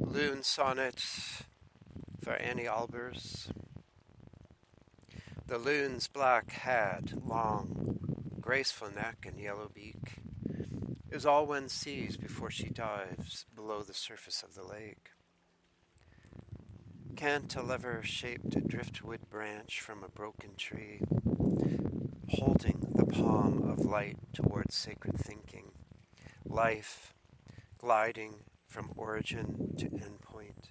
Loon Sonnet for Annie Albers. The loon's black head, long, graceful neck and yellow beak, is all one sees before she dives below the surface of the lake. Cantilever-shaped driftwood branch from a broken tree, holding the palm of light towards sacred thinking, life gliding from origin to endpoint.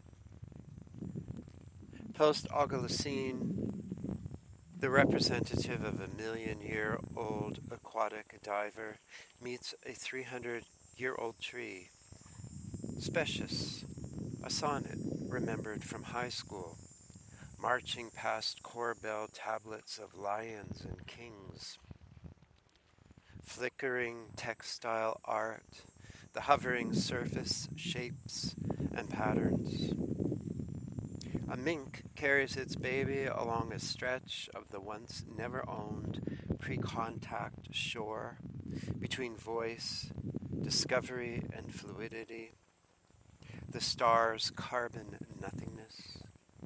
Post-Augustine, the representative of a million-year-old aquatic diver meets a 300-year-old tree. Specious, a sonnet remembered from high school, marching past Corbel tablets of lions and kings. Flickering textile art, the hovering surface shapes and patterns. A mink carries its baby along a stretch of the once never-owned pre-contact shore between voice, discovery, and fluidity, the star's carbon nothingness.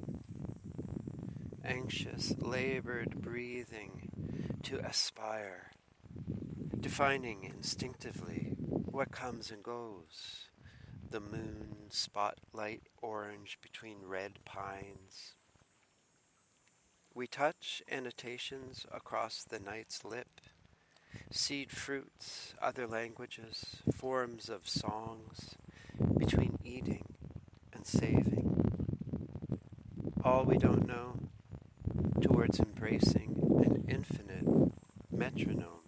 Anxious, labored breathing to aspire, defining instinctively what comes and goes. The moon spotlight orange between red pines. We touch annotations across the night's lip, seed fruits, other languages, forms of songs, between eating and saving. All we don't know, towards embracing an infinite metronome.